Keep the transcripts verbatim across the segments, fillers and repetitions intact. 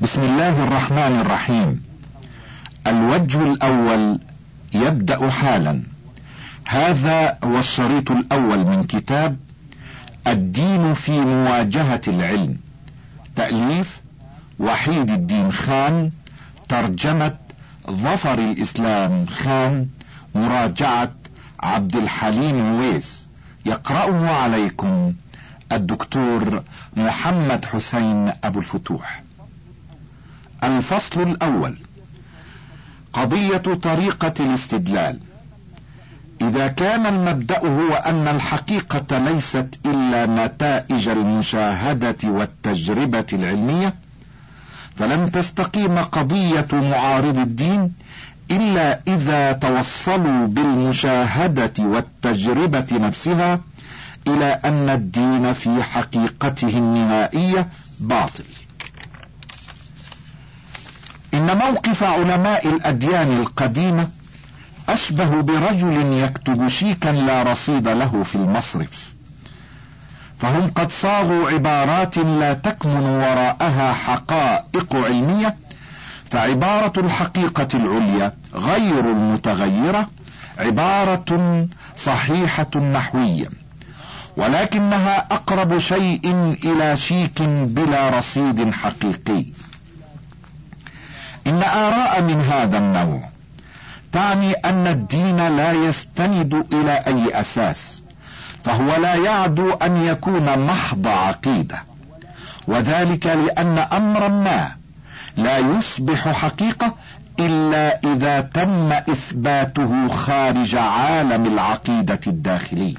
بسم الله الرحمن الرحيم. الوجه الأول يبدأ حالا. هذا هو الشريط الأول من كتاب الدين في مواجهة العلم، تأليف وحيد الدين خان، ترجمة ظفر الإسلام خان، مراجعة عبد الحليم ويس. يقرأه عليكم الدكتور محمد حسين أبو الفتوح. الفصل الأول: قضية طريقة الاستدلال. إذا كان المبدأ هو أن الحقيقة ليست إلا نتائج المشاهدة والتجربة العلمية، فلن تستقيم قضية معارض الدين إلا إذا توصلوا بالمشاهدة والتجربة نفسها إلى أن الدين في حقيقته النهائية باطل. إن موقف علماء الأديان القديمة أشبه برجل يكتب شيكا لا رصيد له في المصرف، فهم قد صاغوا عبارات لا تكمن وراءها حقائق علمية، فعبارة الحقيقة العليا غير المتغيرة عبارة صحيحة نحويا، ولكنها أقرب شيء إلى شيك بلا رصيد حقيقي. إن آراء من هذا النوع تعني أن الدين لا يستند إلى أي أساس، فهو لا يعدو أن يكون محض عقيدة، وذلك لأن أمرا ما لا يصبح حقيقة إلا إذا تم إثباته خارج عالم العقيدة الداخلي.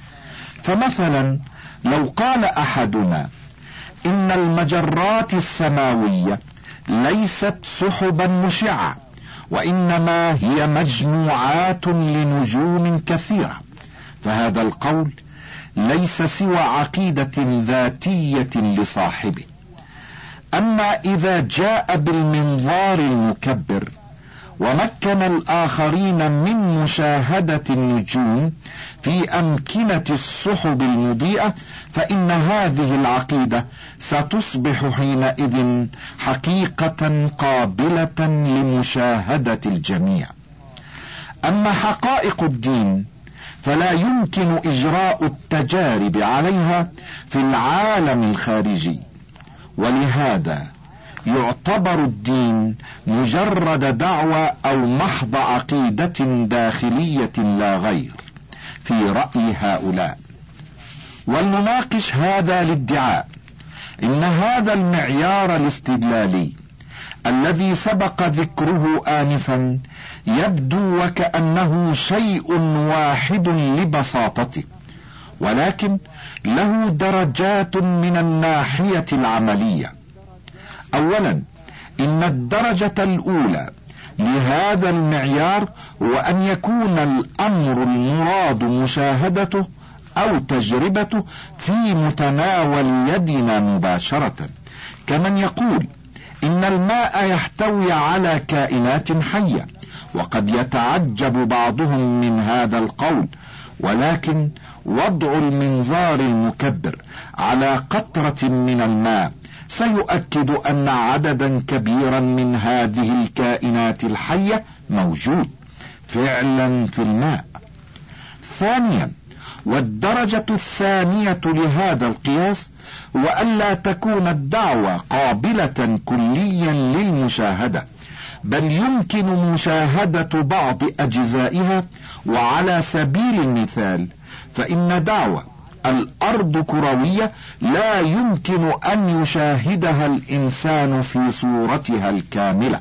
فمثلا لو قال أحدنا إن المجرات السماوية ليست سحبا مشعة، وإنما هي مجموعات لنجوم كثيرة، فهذا القول ليس سوى عقيدة ذاتية لصاحبه. أما إذا جاء بالمنظار المكبر ومكن الآخرين من مشاهدة النجوم في أمكنة السحب المضيئة، فإن هذه العقيدة ستصبح حينئذ حقيقة قابلة لمشاهدة الجميع. أما حقائق الدين فلا يمكن إجراء التجارب عليها في العالم الخارجي، ولهذا يعتبر الدين مجرد دعوة أو محض عقيدة داخلية لا غير في رأي هؤلاء. ولنناقش هذا الادعاء. إن هذا المعيار الاستدلالي الذي سبق ذكره آنفا يبدو وكأنه شيء واحد لبساطته، ولكن له درجات من الناحية العملية. أولا، إن الدرجة الأولى لهذا المعيار هو أن يكون الأمر المراد مشاهدته أو تجربته في متناول يدنا مباشرة، كمن يقول إن الماء يحتوي على كائنات حية، وقد يتعجب بعضهم من هذا القول، ولكن وضع المنظار المكبر على قطرة من الماء سيؤكد أن عددا كبيرا من هذه الكائنات الحية موجود فعلا في الماء. ثانيا، والدرجة الثانية لهذا القياس هو ألا تكون الدعوة قابلة كليا للمشاهدة، بل يمكن مشاهدة بعض أجزائها. وعلى سبيل المثال، فإن دعوة الأرض كروية لا يمكن أن يشاهدها الإنسان في صورتها الكاملة،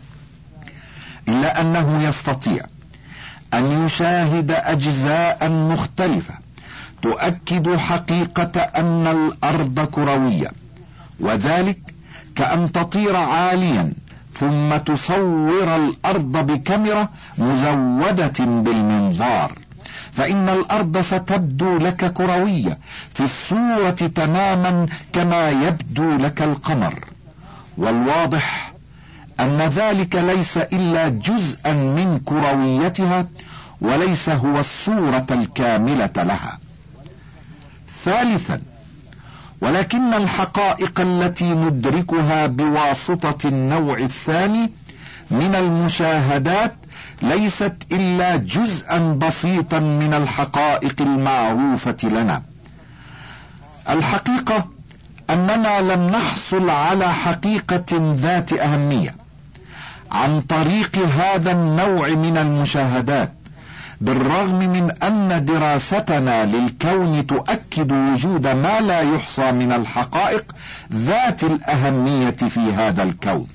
إلا أنه يستطيع أن يشاهد أجزاء مختلفة تؤكد حقيقة أن الأرض كروية، وذلك كأن تطير عاليا ثم تصور الأرض بكاميرا مزودة بالمنظار، فإن الأرض ستبدو لك كروية في الصورة تماما كما يبدو لك القمر. والواضح أن ذلك ليس إلا جزءا من كرويتها، وليس هو الصورة الكاملة لها. ثالثا، ولكن الحقائق التي ندركها بواسطة النوع الثاني من المشاهدات ليست إلا جزءا بسيطا من الحقائق المعروفة لنا. الحقيقة أننا لم نحصل على حقيقة ذات أهمية عن طريق هذا النوع من المشاهدات، بالرغم من أن دراستنا للكون تؤكد وجود ما لا يحصى من الحقائق ذات الأهمية في هذا الكون.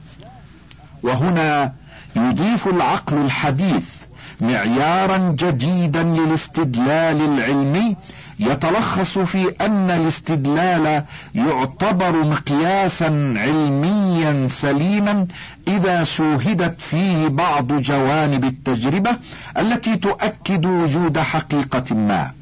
وهنا يضيف العقل الحديث معيارا جديدا للاستدلال العلمي، يتلخص في أن الاستدلال يعتبر مقياسا علميا سليما إذا شوهدت فيه بعض جوانب التجربة التي تؤكد وجود حقيقة ما،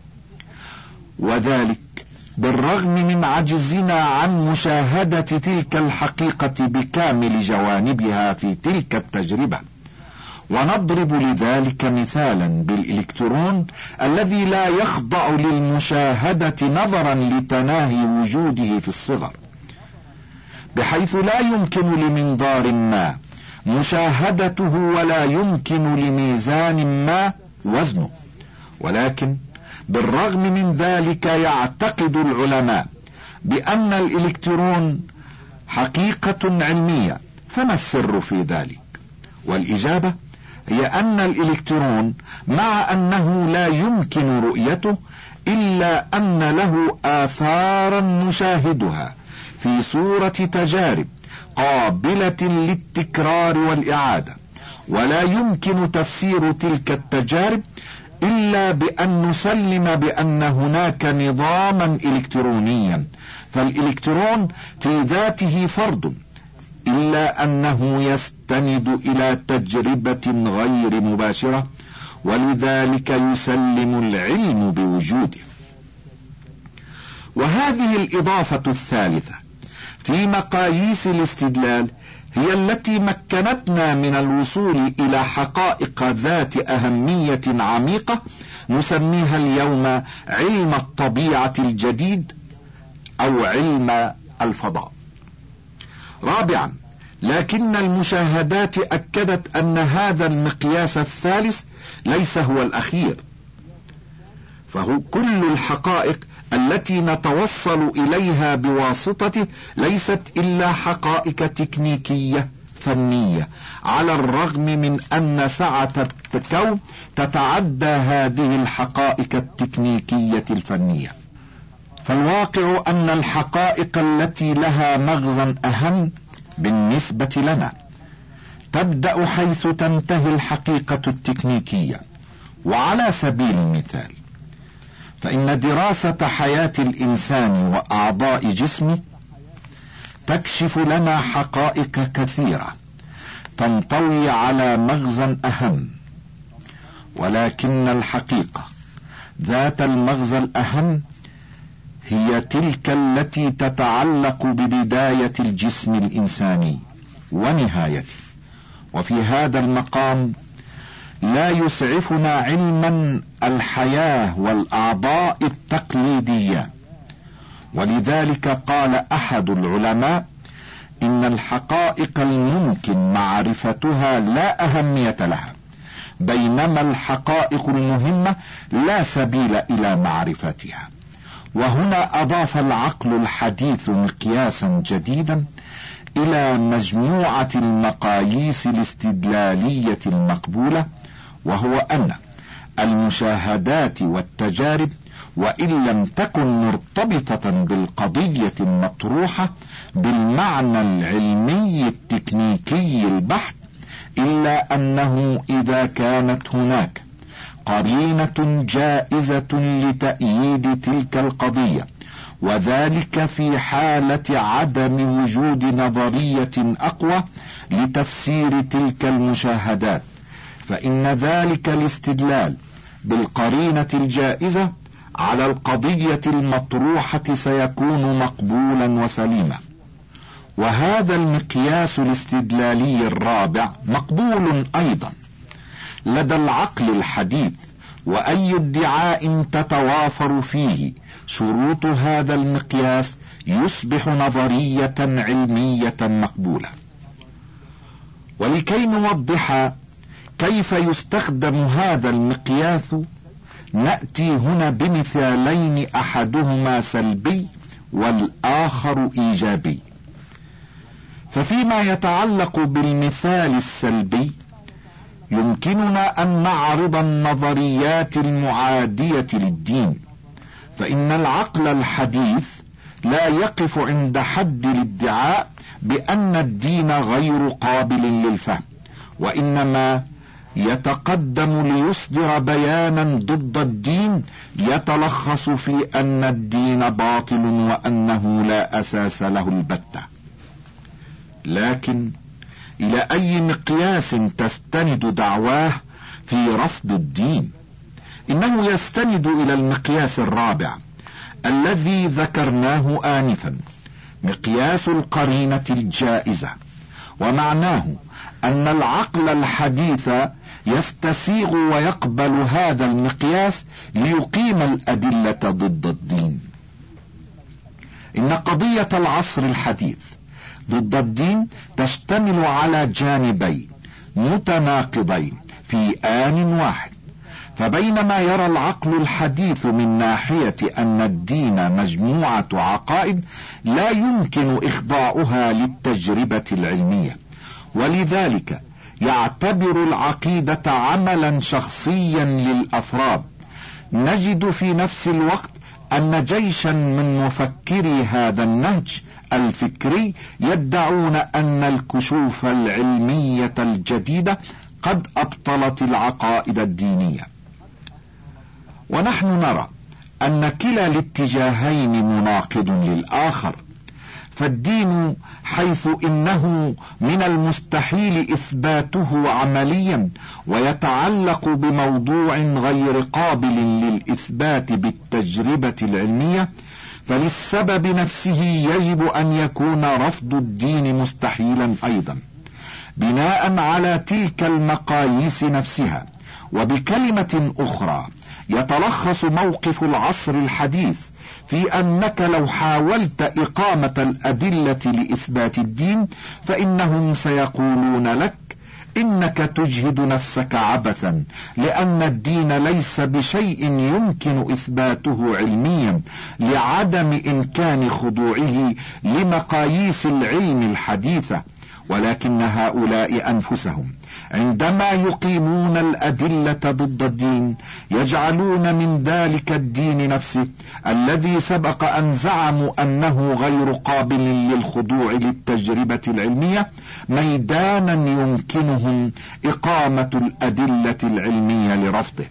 وذلك بالرغم من عجزنا عن مشاهدة تلك الحقيقة بكامل جوانبها في تلك التجربة. ونضرب لذلك مثالا بالإلكترون الذي لا يخضع للمشاهدة نظرا لتناهي وجوده في الصغر، بحيث لا يمكن لمنظار ما مشاهدته ولا يمكن لميزان ما وزنه. ولكن بالرغم من ذلك يعتقد العلماء بأن الإلكترون حقيقة علمية. فما السر في ذلك؟ والإجابة هي أن الإلكترون مع أنه لا يمكن رؤيته إلا أن له آثارا نشاهدها في صورة تجارب قابلة للتكرار والإعادة، ولا يمكن تفسير تلك التجارب إلا بأن نسلم بأن هناك نظاما إلكترونيا، فالإلكترون في ذاته فرد، إلا أنه يستند إلى تجربة غير مباشرة، ولذلك يسلم العلم بوجوده. وهذه الإضافة الثالثة في مقاييس الاستدلال هي التي مكنتنا من الوصول إلى حقائق ذات أهمية عميقة نسميها اليوم علم الطبيعة الجديد أو علم الفضاء. رابعا، لكن المشاهدات أكدت أن هذا المقياس الثالث ليس هو الأخير، فهو كل الحقائق التي نتوصل إليها بواسطته ليست إلا حقائق تكنيكية فنية، على الرغم من أن سعة الكون تتعدى هذه الحقائق التكنيكية الفنية. فالواقع أن الحقائق التي لها مغزى أهم بالنسبة لنا تبدأ حيث تنتهي الحقيقة التكنيكية. وعلى سبيل المثال، فإن دراسة حياة الإنسان وأعضاء جسمه تكشف لنا حقائق كثيرة تنطوي على مغزى أهم، ولكن الحقيقة ذات المغزى الأهم هي تلك التي تتعلق ببداية الجسم الإنساني ونهايته. وفي هذا المقام لا يسعفنا علما الحياة والأعضاء التقليدية، ولذلك قال أحد العلماء إن الحقائق الممكن معرفتها لا أهمية لها، بينما الحقائق المهمة لا سبيل إلى معرفتها. وهنا أضاف العقل الحديث مقياسا جديدا إلى مجموعة المقاييس الاستدلالية المقبولة، وهو أن المشاهدات والتجارب وإن لم تكن مرتبطة بالقضية المطروحة بالمعنى العلمي التكنيكي البحت، إلا أنه إذا كانت هناك قرينة جائزة لتأييد تلك القضية، وذلك في حالة عدم وجود نظرية أقوى لتفسير تلك المشاهدات، فإن ذلك الاستدلال بالقرينة الجائزة على القضية المطروحة سيكون مقبولا وسليما. وهذا المقياس الاستدلالي الرابع مقبول أيضا لدى العقل الحديث، وأي ادعاء تتوافر فيه شروط هذا المقياس يصبح نظرية علمية مقبولة. ولكي نوضح كيف يستخدم هذا المقياس نأتي هنا بمثالين أحدهما سلبي والآخر إيجابي. ففيما يتعلق بالمثال السلبي يمكننا أن نعرض النظريات المعادية للدين، فإن العقل الحديث لا يقف عند حد الادعاء بأن الدين غير قابل للفهم، وإنما يتقدم ليصدر بيانا ضد الدين يتلخص في أن الدين باطل وأنه لا أساس له البتة. لكن إلى أي مقياس تستند دعواه في رفض الدين؟ إنه يستند إلى المقياس الرابع الذي ذكرناه آنفا، مقياس القرينة الجائزة، ومعناه أن العقل الحديث يستسيغ ويقبل هذا المقياس ليقيم الأدلة ضد الدين. إن قضية العصر الحديث ضد الدين تشتمل على جانبين متناقضين في آن واحد. فبينما يرى العقل الحديث من ناحية أن الدين مجموعة عقائد لا يمكن إخضاعها للتجربة العلمية، ولذلك يعتبر العقيدة عملا شخصيا للأفراد، نجد في نفس الوقت أن جيشا من مفكري هذا النهج الفكري يدعون أن الكشوف العلمية الجديدة قد أبطلت العقائد الدينية. ونحن نرى أن كلا الاتجاهين مناقض للآخر، فالدين حيث إنه من المستحيل إثباته عمليا ويتعلق بموضوع غير قابل للإثبات بالتجربة العلمية، فللسبب نفسه يجب أن يكون رفض الدين مستحيلا أيضا بناء على تلك المقاييس نفسها. وبكلمة أخرى يتلخص موقف العصر الحديث في أنك لو حاولت إقامة الأدلة لإثبات الدين فإنهم سيقولون لك إنك تجهد نفسك عبثا، لأن الدين ليس بشيء يمكن إثباته علميا لعدم إمكان خضوعه لمقاييس العلم الحديثة. ولكن هؤلاء أنفسهم عندما يقيمون الأدلة ضد الدين يجعلون من ذلك الدين نفسه الذي سبق أن زعموا أنه غير قابل للخضوع للتجربة العلمية ميدانا يمكنهم إقامة الأدلة العلمية لرفضه.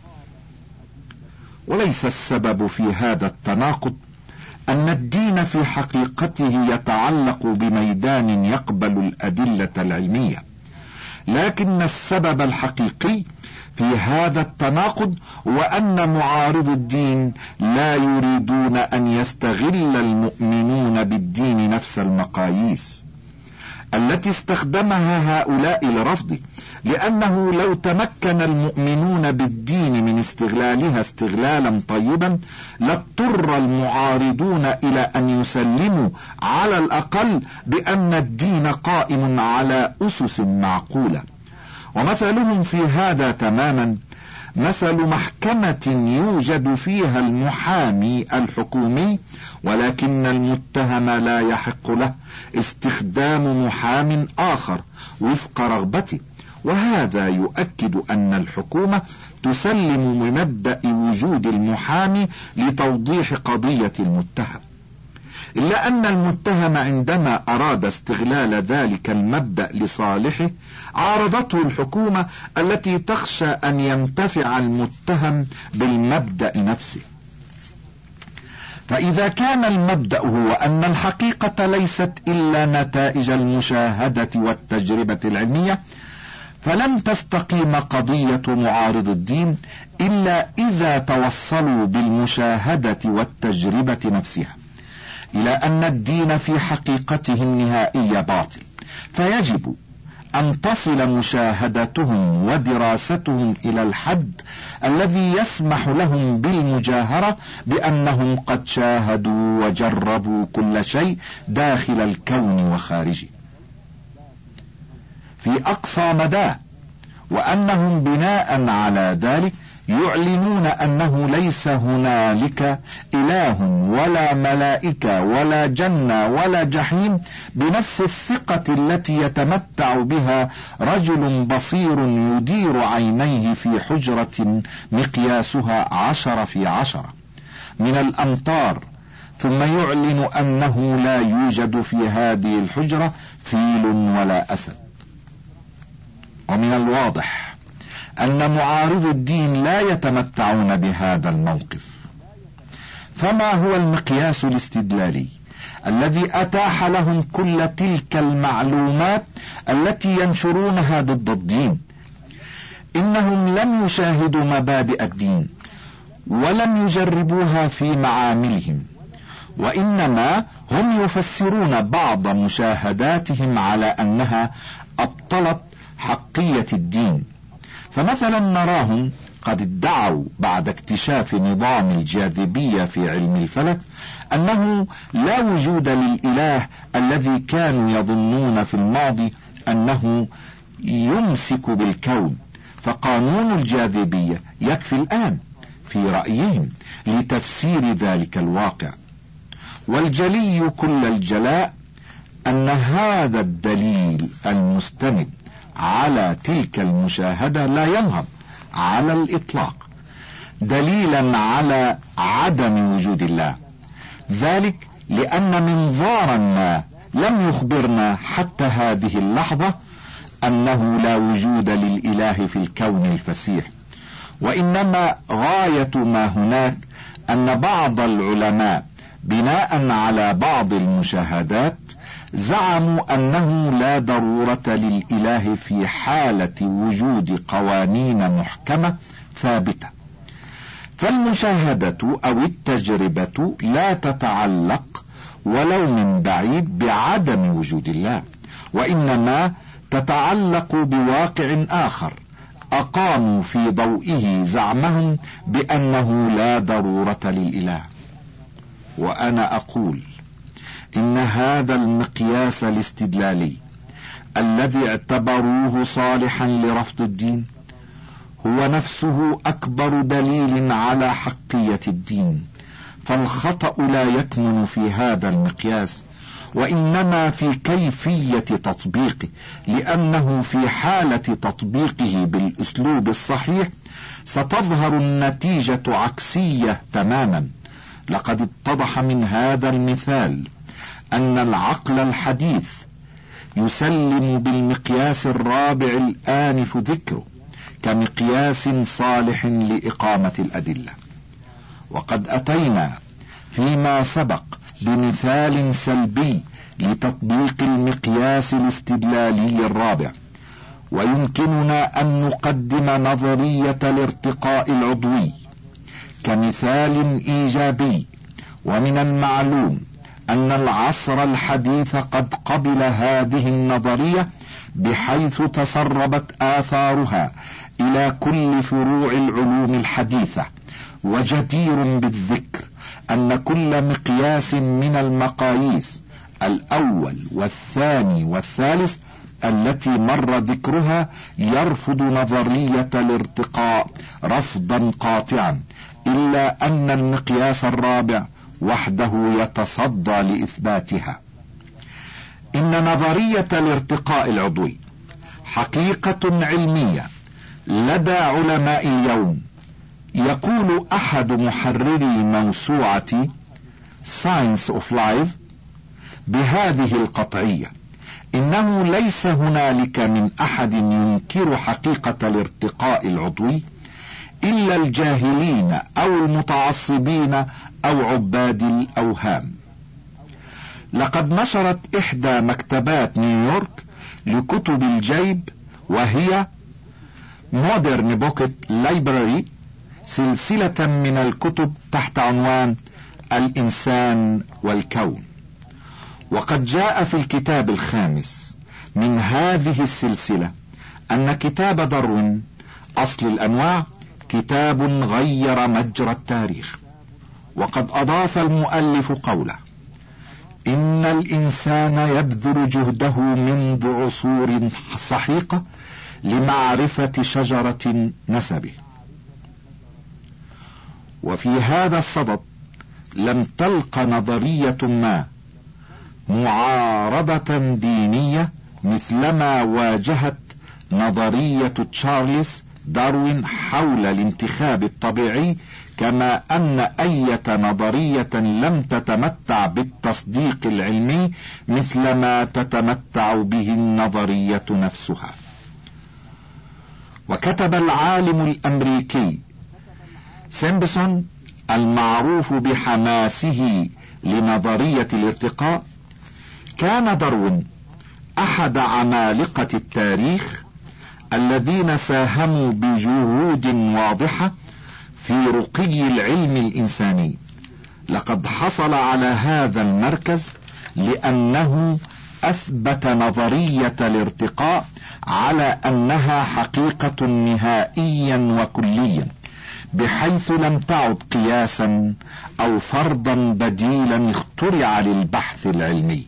وليس السبب في هذا التناقض أن الدين في حقيقته يتعلق بميدان يقبل الأدلة العلمية، لكن السبب الحقيقي في هذا التناقض وأن معارض الدين لا يريدون أن يستغل المؤمنون بالدين نفس المقاييس التي استخدمها هؤلاء لرفضه، لأنه لو تمكن المؤمنون بالدين من استغلالها استغلالا طيبا لاضطر المعارضون إلى أن يسلموا على الأقل بأن الدين قائم على أسس معقولة. ومثلهم في هذا تماما مثل محكمة يوجد فيها المحامي الحكومي ولكن المتهم لا يحق له استخدام محام آخر وفق رغبته، وهذا يؤكد أن الحكومة تسلم بمبدأ وجود المحامي لتوضيح قضية المتهم، إلا أن المتهم عندما أراد استغلال ذلك المبدأ لصالحه عارضته الحكومة التي تخشى أن ينتفع المتهم بالمبدأ نفسه. فإذا كان المبدأ هو أن الحقيقة ليست إلا نتائج المشاهدة والتجربة العلمية، فلن تستقيم قضية معارض الدين إلا إذا توصلوا بالمشاهدة والتجربة نفسها إلى أن الدين في حقيقته النهائية باطل، فيجب أن تصل مشاهدتهم ودراستهم إلى الحد الذي يسمح لهم بالمجاهرة بأنهم قد شاهدوا وجربوا كل شيء داخل الكون وخارجه في أقصى مداه، وأنهم بناء على ذلك يعلنون أنه ليس هنالك إله ولا ملائكة ولا جنة ولا جحيم بنفس الثقة التي يتمتع بها رجل بصير يدير عينيه في حجرة مقياسها عشرة في عشرة من الأمتار، ثم يعلن أنه لا يوجد في هذه الحجرة فيل ولا أسد. ومن الواضح أن معارض الدين لا يتمتعون بهذا الموقف. فما هو المقياس الاستدلالي الذي أتاح لهم كل تلك المعلومات التي ينشرونها ضد الدين؟ إنهم لم يشاهدوا مبادئ الدين ولم يجربوها في معاملهم، وإنما هم يفسرون بعض مشاهداتهم على أنها أبطلت حقية الدين. فمثلا نراهم قد ادعوا بعد اكتشاف نظام الجاذبية في علم الفلك أنه لا وجود للإله الذي كانوا يظنون في الماضي أنه يمسك بالكون، فقانون الجاذبية يكفي الآن في رأيهم لتفسير ذلك الواقع. والجلي كل الجلاء أن هذا الدليل المستند على تلك المشاهدة لا ينهض على الإطلاق دليلا على عدم وجود الله، ذلك لأن منظارا ما لم يخبرنا حتى هذه اللحظة أنه لا وجود للإله في الكون الفسيح، وإنما غاية ما هناك أن بعض العلماء بناء على بعض المشاهدات زعموا أنه لا ضرورة للإله في حالة وجود قوانين محكمة ثابتة، فالمشاهدة أو التجربة لا تتعلق ولو من بعيد بعدم وجود الله، وإنما تتعلق بواقع آخر أقاموا في ضوئه زعمهم بأنه لا ضرورة للإله. وأنا أقول إن هذا المقياس الاستدلالي الذي اعتبروه صالحا لرفض الدين هو نفسه أكبر دليل على حقية الدين، فالخطأ لا يكمن في هذا المقياس وإنما في كيفية تطبيقه، لأنه في حالة تطبيقه بالأسلوب الصحيح ستظهر النتيجة عكسية تماما. لقد اتضح من هذا المثال أن العقل الحديث يسلم بالمقياس الرابع الآنف ذكره كمقياس صالح لإقامة الأدلة. وقد أتينا فيما سبق بمثال سلبي لتطبيق المقياس الاستدلالي الرابع، ويمكننا أن نقدم نظرية الارتقاء العضوي كمثال إيجابي. ومن المعلوم أن العصر الحديث قد قبل هذه النظرية بحيث تسربت آثارها إلى كل فروع العلوم الحديثة. وجدير بالذكر أن كل مقياس من المقاييس الأول والثاني والثالث التي مر ذكرها يرفض نظرية الارتقاء رفضا قاطعا، إلا أن المقياس الرابع وحده يتصدى لإثباتها. إن نظرية الارتقاء العضوي حقيقة علمية لدى علماء اليوم. يقول أحد محرري موسوعة Science of Life بهذه القطعية: إنه ليس هنالك من أحد ينكر حقيقة الارتقاء العضوي إلا الجاهلين أو المتعصبين أو عباد الأوهام. لقد نشرت إحدى مكتبات نيويورك لكتب الجيب وهي Modern Pocket Library سلسلة من الكتب تحت عنوان الإنسان والكون. وقد جاء في الكتاب الخامس من هذه السلسلة أن كتاب داروين أصل الأنواع كتاب غير مجرى التاريخ. وقد أضاف المؤلف قوله: إن الإنسان يبذل جهده منذ عصور سحيقة لمعرفة شجرة نسبه. وفي هذا الصدد لم تلق نظرية ما معارضة دينية مثلما واجهت نظرية تشارلز داروين حول الانتخاب الطبيعي، كما أن أي نظرية لم تتمتع بالتصديق العلمي مثلما تتمتع به النظرية نفسها. وكتب العالم الأمريكي سيمبسون المعروف بحماسه لنظرية الارتقاء: كان داروين أحد عمالقة التاريخ الذين ساهموا بجهود واضحة في رقي العلم الإنساني. لقد حصل على هذا المركز لأنه أثبت نظرية الارتقاء على أنها حقيقة نهائيا وكليا، بحيث لم تعد قياسا أو فرضا بديلا اخترع للبحث العلمي.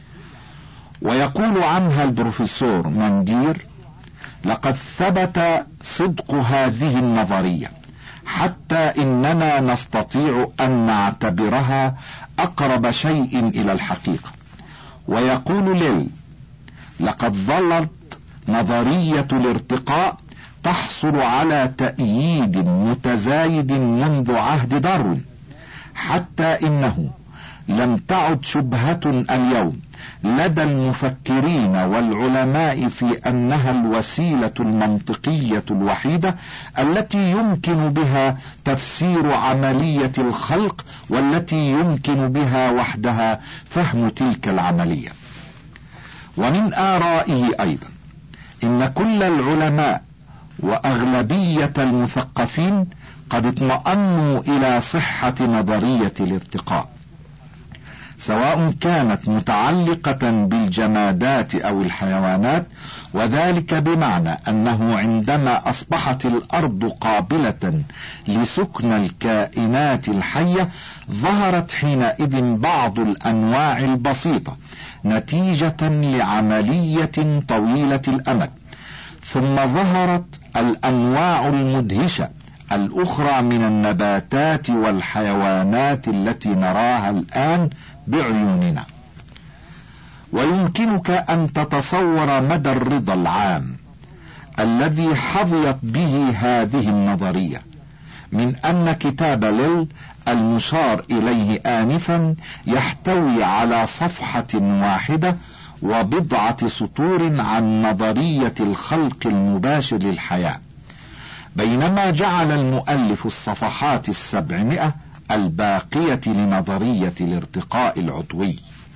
ويقول عنها البروفيسور ماندير: لقد ثبت صدق هذه النظرية حتى إننا نستطيع أن نعتبرها أقرب شيء إلى الحقيقة. ويقول ليل: لقد ظلت نظرية الارتقاء تحصل على تأييد متزايد منذ عهد داروين، حتى إنه لم تعد شبهة اليوم لدى المفكرين والعلماء في أنها الوسيلة المنطقية الوحيدة التي يمكن بها تفسير عملية الخلق، والتي يمكن بها وحدها فهم تلك العملية. ومن آرائه أيضا إن كل العلماء وأغلبية المثقفين قد اطمأنوا إلى صحة نظرية الارتقاء، سواء كانت متعلقة بالجمادات أو الحيوانات، وذلك بمعنى أنه عندما أصبحت الأرض قابلة لسكن الكائنات الحية ظهرت حينئذ بعض الأنواع البسيطة نتيجة لعملية طويلة الأمد، ثم ظهرت الأنواع المدهشة الأخرى من النباتات والحيوانات التي نراها الآن بعيوننا. ويمكنك أن تتصور مدى الرضا العام الذي حظيت به هذه النظرية من أن كتاب ليل المشار إليه آنفا يحتوي على صفحة واحدة وبضعة سطور عن نظرية الخلق المباشر للحياة، بينما جعل المؤلف الصفحات السبعمائة الباقية لنظرية الارتقاء العضوي.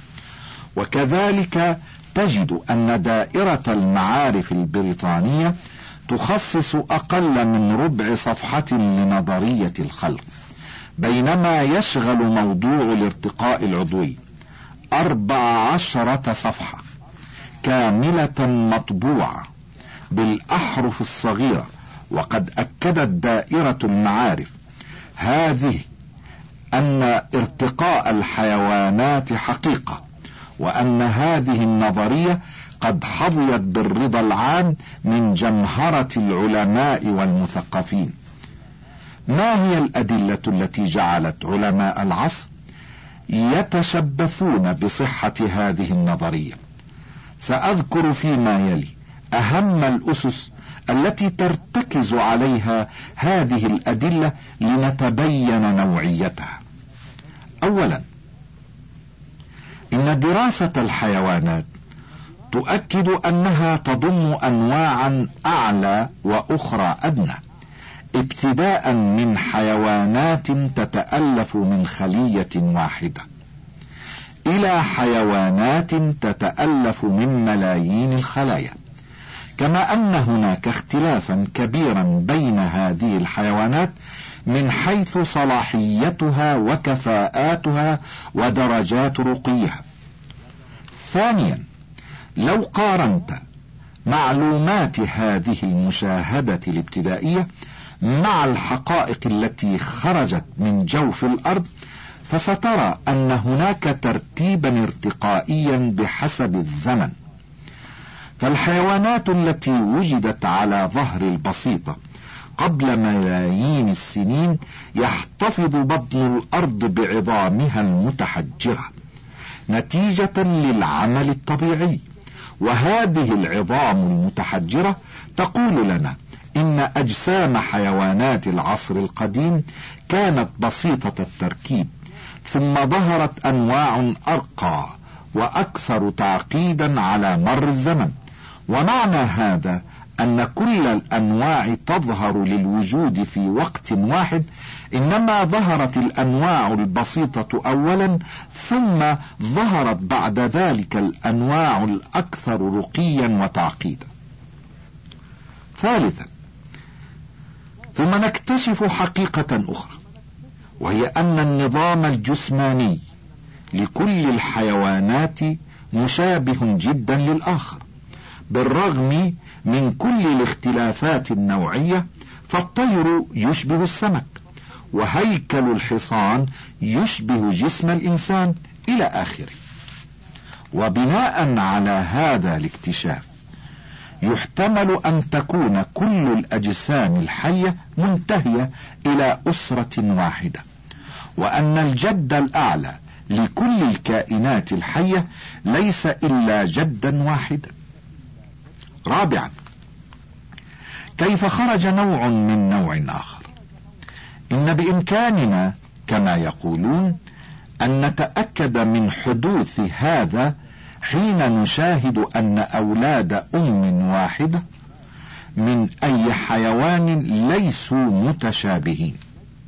وكذلك تجد أن دائرة المعارف البريطانية تخصص أقل من ربع صفحة لنظرية الخلق، بينما يشغل موضوع الارتقاء العضوي أربع عشرة صفحة كاملة مطبوعة بالأحرف الصغيرة. وقد أكدت دائرة المعارف هذه أن ارتقاء الحيوانات حقيقة، وأن هذه النظرية قد حظيت بالرضا العام من جمهرة العلماء والمثقفين. ما هي الأدلة التي جعلت علماء العصر يتشبثون بصحة هذه النظرية؟ سأذكر فيما يلي أهم الأسس التي ترتكز عليها هذه الأدلة لنتبين نوعيتها. أولا، إن دراسة الحيوانات تؤكد أنها تضم أنواعا أعلى وأخرى أدنى، ابتداء من حيوانات تتألف من خلية واحدة إلى حيوانات تتألف من ملايين الخلايا، كما أن هناك اختلافا كبيرا بين هذه الحيوانات من حيث صلاحيتها وكفاءاتها ودرجات رقيها. ثانيا، لو قارنت معلومات هذه المشاهدة الابتدائية مع الحقائق التي خرجت من جوف الأرض، فسترى أن هناك ترتيبا ارتقائيا بحسب الزمن. فالحيوانات التي وجدت على ظهر البسيطة قبل ملايين السنين يحتفظ بطن الأرض بعظامها المتحجرة نتيجة للعمل الطبيعي، وهذه العظام المتحجرة تقول لنا إن أجسام حيوانات العصر القديم كانت بسيطة التركيب، ثم ظهرت أنواع أرقى وأكثر تعقيدا على مر الزمن. ومعنى هذا أن كل الأنواع تظهر للوجود في وقت واحد، إنما ظهرت الأنواع البسيطة أولا، ثم ظهرت بعد ذلك الأنواع الأكثر رقيا وتعقيدا. ثالثا، ثم نكتشف حقيقة أخرى، وهي أن النظام الجسماني لكل الحيوانات مشابه جدا للآخر، بالرغم من كل الاختلافات النوعية. فالطير يشبه السمك، وهيكل الحصان يشبه جسم الإنسان إلى آخره. وبناء على هذا الاكتشاف يحتمل أن تكون كل الأجسام الحية منتهية إلى أسرة واحدة، وأن الجد الأعلى لكل الكائنات الحية ليس إلا جدا واحدا. رابعا، كيف خرج نوع من نوع آخر؟ إن بإمكاننا كما يقولون أن نتأكد من حدوث هذا حين نشاهد أن أولاد أم واحدة من أي حيوان ليسوا متشابهين،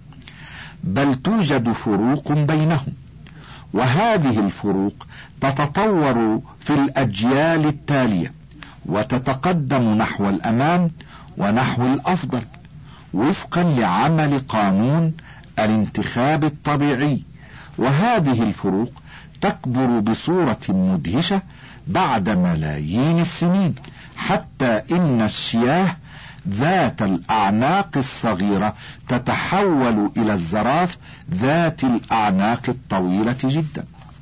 بل توجد فروق بينهم، وهذه الفروق تتطور في الأجيال التالية وتتقدم نحو الأمام ونحو الأفضل وفقا لعمل قانون الانتخاب الطبيعي. وهذه الفروق تكبر بصورة مدهشة بعد ملايين السنين، حتى إن الشياه ذات الأعناق الصغيرة تتحول إلى الزراف ذات الأعناق الطويلة جدا.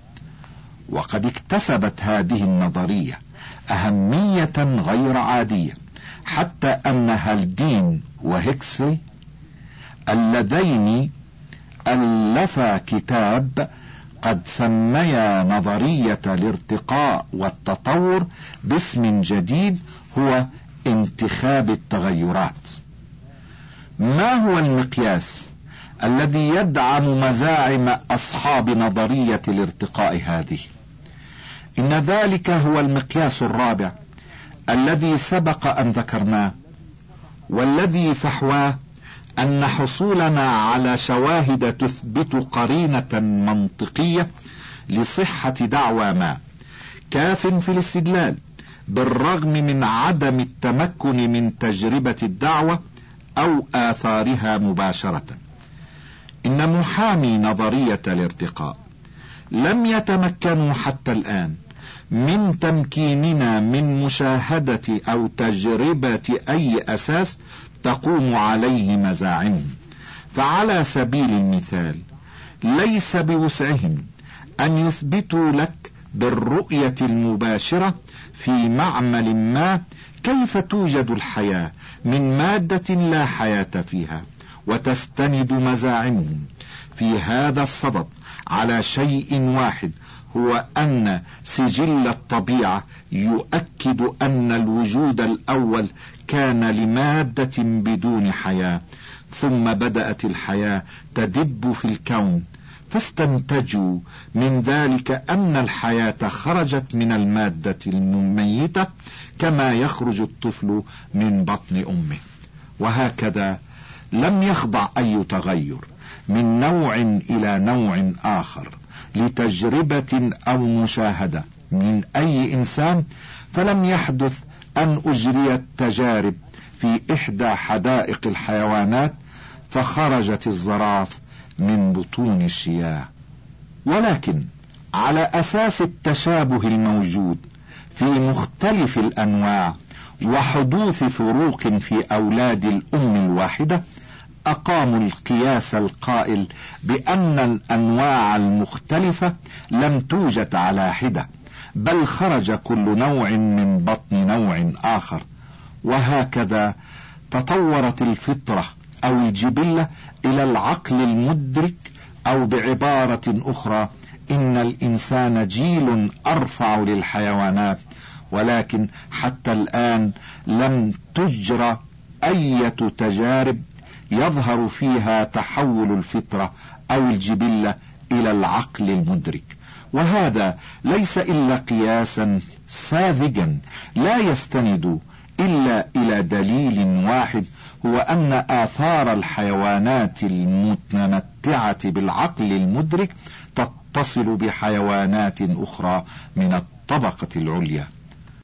وقد اكتسبت هذه النظرية أهمية غير عادية، حتى أن هالدين وهيكسلي اللذين ألفا كتاب قد سميا نظرية الارتقاء والتطور باسم جديد هو انتخاب التغيرات. ما هو المقياس الذي يدعم مزاعم أصحاب نظرية الارتقاء هذه؟ إن ذلك هو المقياس الرابع الذي سبق أن ذكرناه، والذي فحواه أن حصولنا على شواهد تثبت قرينة منطقية لصحة دعوى ما كاف في الاستدلال، بالرغم من عدم التمكن من تجربة الدعوة أو آثارها مباشرة. إن محامي نظرية الارتقاء لم يتمكنوا حتى الآن من تمكيننا من مشاهدة أو تجربة أي أساس تقوم عليه مزاعمهم. فعلى سبيل المثال، ليس بوسعهم أن يثبتوا لك بالرؤية المباشرة في معمل ما كيف توجد الحياة من مادة لا حياة فيها، وتستند مزاعمهم في هذا الصدد على شيء واحد، هو أن سجل الطبيعة يؤكد أن الوجود الأول كان لمادة بدون حياة، ثم بدأت الحياة تدب في الكون، فاستنتجوا من ذلك أن الحياة خرجت من المادة الميتة كما يخرج الطفل من بطن أمه. وهكذا لم يخضع أي تغير من نوع إلى نوع آخر لتجربة أو مشاهدة من أي إنسان، فلم يحدث أن أجريت تجارب في إحدى حدائق الحيوانات فخرجت الزراف من بطون الشياه، ولكن على أساس التشابه الموجود في مختلف الأنواع وحدوث فروق في أولاد الأم الواحدة، أقاموا القياس القائل بأن الأنواع المختلفة لم توجد على حدة، بل خرج كل نوع من بطن نوع آخر. وهكذا تطورت الفطرة أو الجبلة إلى العقل المدرك، أو بعبارة أخرى إن الإنسان جيل أرفع للحيوانات، ولكن حتى الآن لم تجرى أي تجارب يظهر فيها تحول الفطرة أو الجبلة إلى العقل المدرك. وهذا ليس إلا قياسا ساذجا لا يستند إلا إلى دليل واحد، هو أن آثار الحيوانات المتمتعة بالعقل المدرك تتصل بحيوانات أخرى من الطبقة العليا.